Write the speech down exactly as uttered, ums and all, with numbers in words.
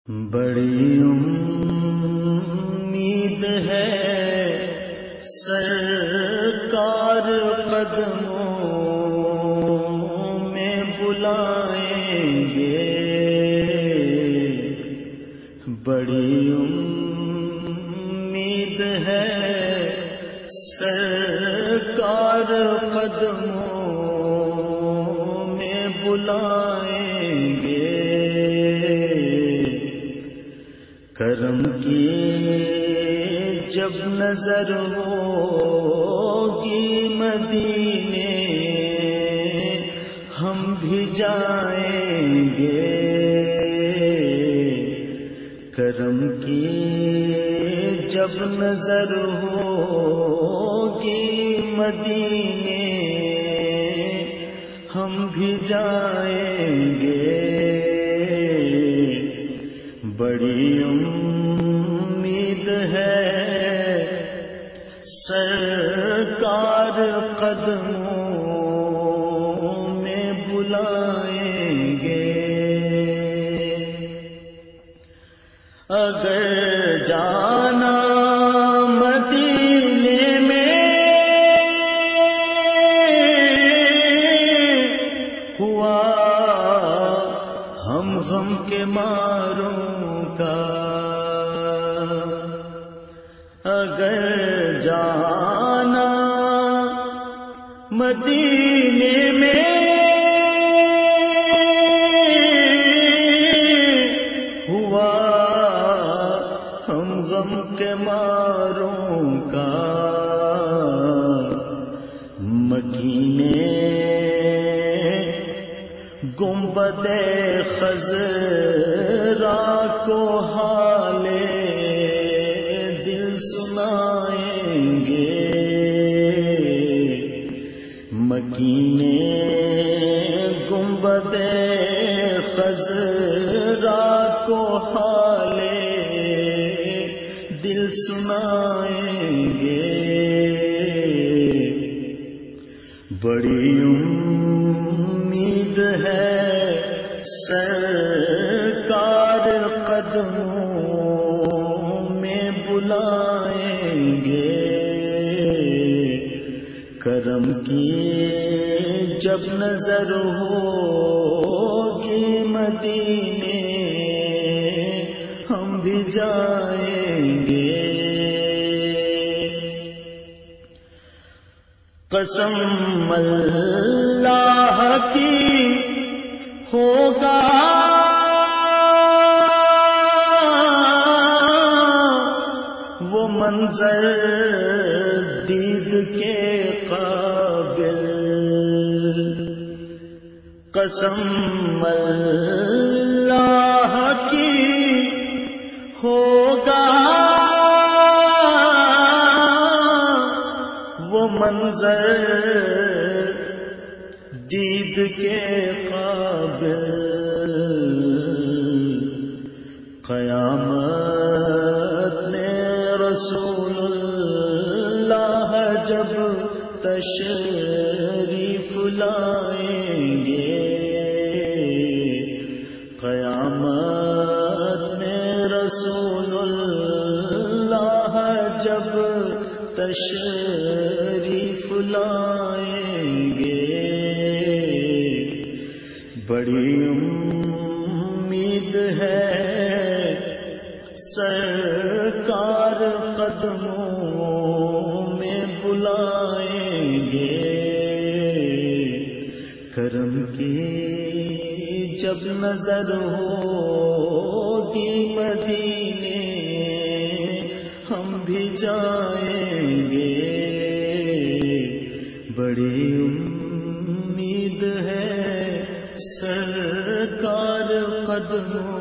بڑی امید ہے سرکار قدموں میں بلائیں گے، بڑی امید ہے سرکار قدموں میں بلائیں گے، کرم کی جب نظر ہوگی مدینے ہم بھی جائیں گے، کرم کی جب نظر ہوگی مدینے ہم بھی جائیں گے، بڑی امید ہے سرکار قدموں میں بلائیں گے، اگر جانا مدینے میں ہوا ہم غم کے ماروں کا، اگر جانا مدینے میں ہوا ہم غم کے ماروں کا، مکینے گنبد خضرا کو حالے دل سنائیں گے، مکینے گنبد خضرا کو حالے دل سنائیں گے، بڑی امید ہے سرکار قدموں میں بلائیں گے، کرم کی جب نظر ہوگی مدینے ہم بھی جائیں گے، قسم اللہ کی ہوگا وہ منظر دید کے قابل، قسم اللہ کی ہوگا وہ منظر دید کے قابل، قیامت میں رسول اللہ جب تشریف لائیں گے، قیامت میں رسول اللہ جب تشریف لائیں گے، بڑی امید ہے سرکار قدموں میں بلائیں گے، کرم کی جب نظر ہوگی مدینے ہم بھی جائیں گے، بڑی امید ہے سرکار قدموں